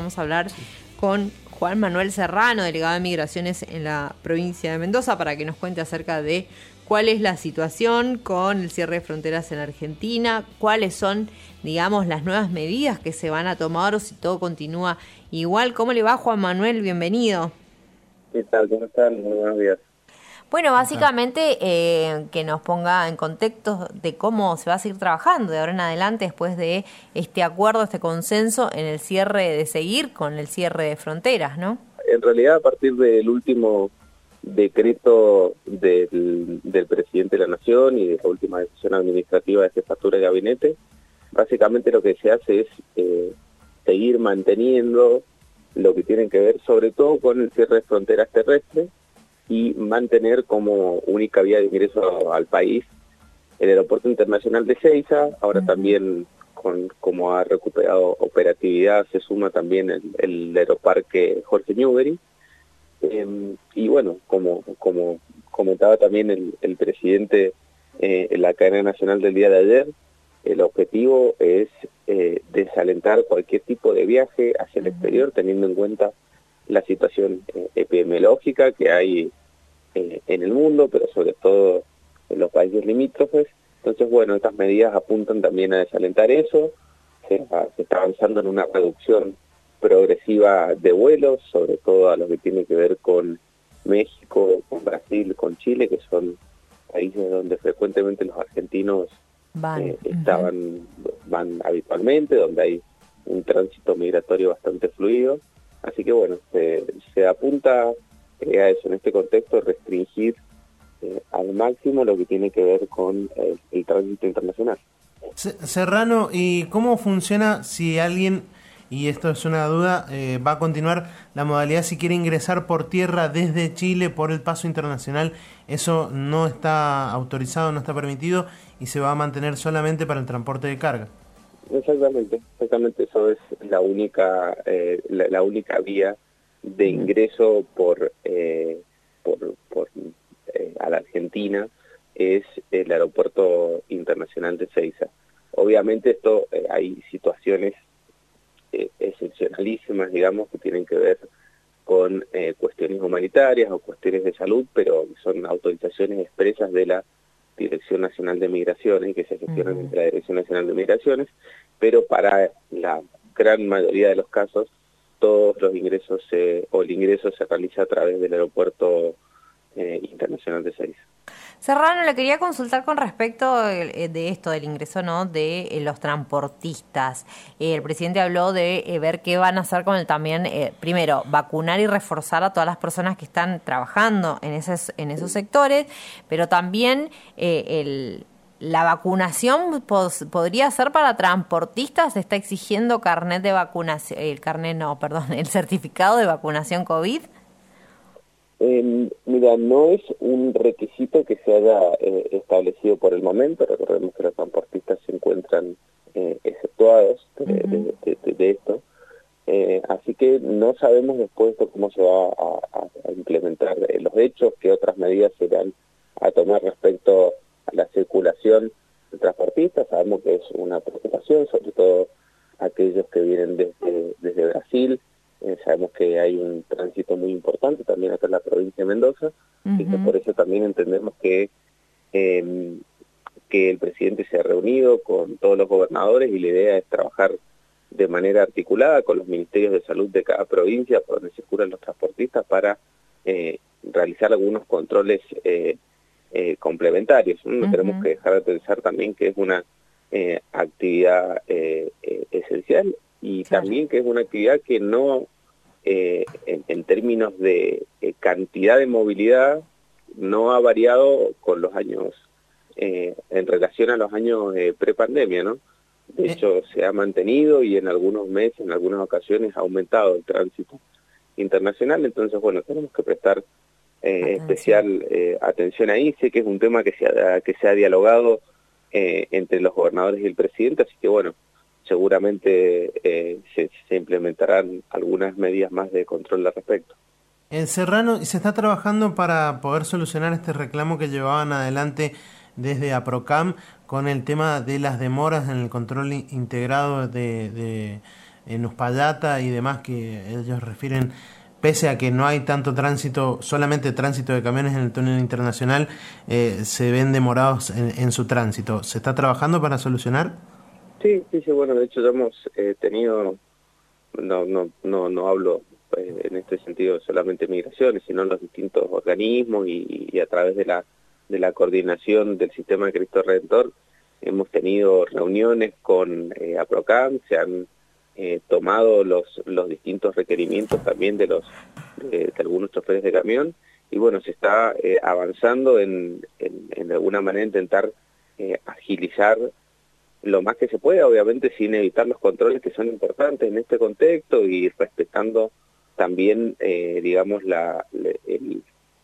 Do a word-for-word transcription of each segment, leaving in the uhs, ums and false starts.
vamos a hablar con Juan Manuel Serrano, delegado de Migraciones en la provincia de Mendoza, para que nos cuente acerca de cuál es la situación con el cierre de fronteras en Argentina, cuáles son, digamos, las nuevas medidas que se van a tomar o si todo continúa igual. ¿Cómo le va, Juan Manuel? Bienvenido. ¿Qué tal? ¿Cómo están? Muy buenos días. Bueno, básicamente eh, que nos ponga en contexto de cómo se va a seguir trabajando de ahora en adelante después de este acuerdo, este consenso en el cierre, de seguir con el cierre de fronteras, ¿no? En realidad, a partir del último decreto del, del presidente de la Nación y de la última decisión administrativa de jefatura de gabinete, básicamente lo que se hace es eh, seguir manteniendo lo que tiene que ver sobre todo con el cierre de fronteras terrestres y mantener como única vía de ingreso al país el aeropuerto internacional de Ezeiza. Ahora también, con como ha recuperado operatividad, se suma también el, el aeroparque Jorge Newbery. Eh, y bueno, como como comentaba también el, el presidente eh, en la cadena nacional del día de ayer, el objetivo es eh, desalentar cualquier tipo de viaje hacia el exterior, teniendo en cuenta la situación eh, epidemiológica que hay eh, en el mundo, pero sobre todo en los países limítrofes. Entonces, bueno, estas medidas apuntan también a desalentar eso. Se, se está avanzando en una reducción progresiva de vuelos, sobre todo a lo que tiene que ver con México, con Brasil, con Chile, que son países donde frecuentemente los argentinos van, eh, estaban, uh-huh. van habitualmente, donde hay un tránsito migratorio bastante fluido. Así que bueno, se, se apunta eh, a eso en este contexto, restringir eh, al máximo lo que tiene que ver con el, el tránsito internacional. Serrano, ¿y cómo funciona si alguien, y esto es una duda, eh, va a continuar la modalidad si quiere ingresar por tierra desde Chile por el paso internacional? Eso no está autorizado, no está permitido y se va a mantener solamente para el transporte de carga. Exactamente, exactamente, eso es la única eh, la, la única vía de ingreso por eh, por, por eh, a la Argentina, es el aeropuerto internacional de Ezeiza. Obviamente esto eh, hay situaciones eh, excepcionalísimas, digamos, que tienen que ver con eh, cuestiones humanitarias o cuestiones de salud, pero son autorizaciones expresas de la Dirección Nacional de Migraciones, que se gestionan uh-huh. entre la Dirección Nacional de Migraciones, pero para la gran mayoría de los casos, todos los ingresos se, o el ingreso se realiza a través del aeropuerto eh, internacional de Ezeiza. Serrano, le quería consultar con respecto de esto, del ingreso, ¿no?, de los transportistas. El presidente habló de ver qué van a hacer con el también, eh, primero, vacunar y reforzar a todas las personas que están trabajando en esos, en esos sectores, pero también eh, el, la vacunación pos, podría ser para transportistas. Se está exigiendo carnet de vacunación, el carnet no, perdón, el certificado de vacunación COVID. Eh, mira, no es un requisito que se haya eh, establecido por el momento. Recordemos que los transportistas se encuentran eh, exceptuados de, uh-huh. de, de, de esto, eh, así que no sabemos después de cómo se va a, a implementar eh, los hechos, qué otras medidas se van a tomar respecto a la circulación de transportistas. Sabemos que es una preocupación, sobre todo aquellos que vienen desde, desde Brasil. Eh, sabemos que hay un tránsito muy importante también acá en la provincia de Mendoza, uh-huh. y que por eso también entendemos que, eh, que el presidente se ha reunido con todos los gobernadores y la idea es trabajar de manera articulada con los ministerios de salud de cada provincia por donde circulan los transportistas para eh, realizar algunos controles eh, eh, complementarios. No uh-huh. tenemos que dejar de pensar también que es una eh, actividad eh, eh, esencial, y claro. también que es una actividad que no, eh, en, en términos de eh, cantidad de movilidad, no ha variado con los años, eh, en relación a los años eh, prepandemia, ¿no? De hecho, se ha mantenido y en algunos meses, en algunas ocasiones, ha aumentado el tránsito internacional. Entonces, bueno, tenemos que prestar eh, especial eh, atención ahí. Sé que es un tema que se ha, que se ha dialogado eh, entre los gobernadores y el presidente, así que, bueno, seguramente eh, se, se implementarán algunas medidas más de control al respecto. En Serrano, ¿se está trabajando para poder solucionar este reclamo que llevaban adelante desde APROCAM con el tema de las demoras en el control integrado de, de, en Uspallata y demás, que ellos refieren, pese a que no hay tanto tránsito, solamente tránsito de camiones en el túnel internacional, eh, se ven demorados en, en su tránsito. ¿Se está trabajando para solucionar? Sí, sí, sí, bueno, de hecho ya hemos eh, tenido, no, no, no, no hablo eh, en este sentido solamente migraciones, sino los distintos organismos y, y a través de la, de la coordinación del sistema de Cristo Redentor, hemos tenido reuniones con eh, APROCAM, se han eh, tomado los, los distintos requerimientos también de los de, de algunos choferes de camión, y bueno, se está eh, avanzando en, en, en de alguna manera intentar eh, agilizar lo más que se pueda, obviamente sin evitar los controles que son importantes en este contexto y respetando también, eh, digamos, la, el,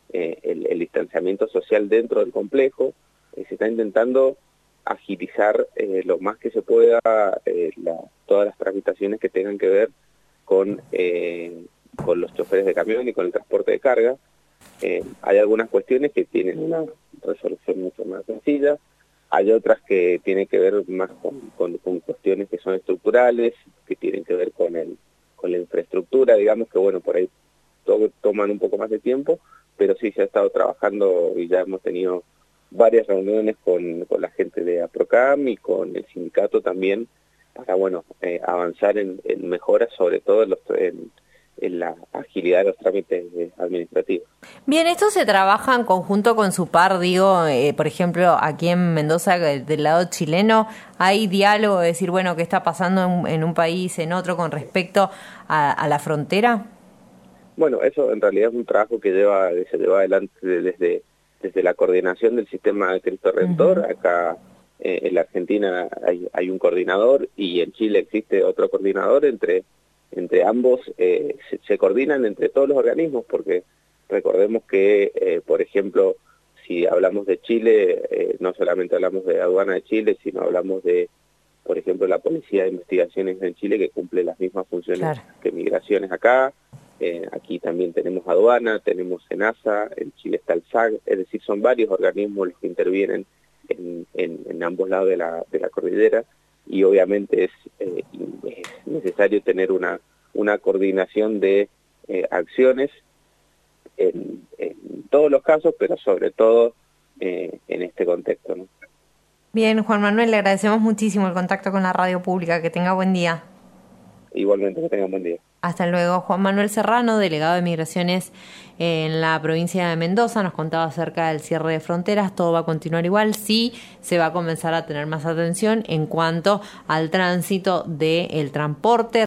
el, el distanciamiento social dentro del complejo. Eh, se está intentando agilizar eh, lo más que se pueda eh, la, todas las tramitaciones que tengan que ver con, eh, con los choferes de camión y con el transporte de carga. Eh, hay algunas cuestiones que tienen una resolución mucho más sencilla, hay otras que tienen que ver más con, con, con cuestiones que son estructurales, que tienen que ver con el con la infraestructura, digamos que bueno, por ahí todo, toman un poco más de tiempo, pero sí se ha estado trabajando y ya hemos tenido varias reuniones con, con la gente de APROCAM y con el sindicato también para bueno eh, avanzar en, en mejoras, sobre todo en, los, en, en la agilidad de los trámites administrativos. Bien, ¿esto se trabaja en conjunto con su par? Digo, eh, por ejemplo, aquí en Mendoza, del lado chileno, ¿hay diálogo de decir, bueno, qué está pasando en, en un país, en otro, con respecto a, a la frontera? Bueno, eso en realidad es un trabajo que lleva se lleva adelante desde, desde la coordinación del sistema de Cristo Redentor. Uh-huh. Acá eh, en la Argentina hay, hay un coordinador y en Chile existe otro coordinador. Entre entre ambos eh, se, se coordinan entre todos los organismos, porque recordemos que, eh, por ejemplo, si hablamos de Chile, eh, no solamente hablamos de aduana de Chile, sino hablamos de, por ejemplo, la Policía de Investigaciones en Chile, que cumple las mismas funciones claro. que migraciones acá. Eh, aquí también tenemos aduana, tenemos SENASA, en Chile está el S A C, es decir, son varios organismos los que intervienen en, en, en ambos lados de la, de la cordillera. Y obviamente es, eh, es necesario tener una, una coordinación de eh, acciones en, en todos los casos, pero sobre todo eh, en este contexto, ¿no? Bien, Juan Manuel, le agradecemos muchísimo el contacto con la radio pública. Que tenga buen día. Igualmente, que tenga buen día. Hasta luego. Juan Manuel Serrano, delegado de Migraciones en la provincia de Mendoza, nos contaba acerca del cierre de fronteras. Todo va a continuar igual, sí se va a comenzar a tener más atención en cuanto al tránsito del transporte.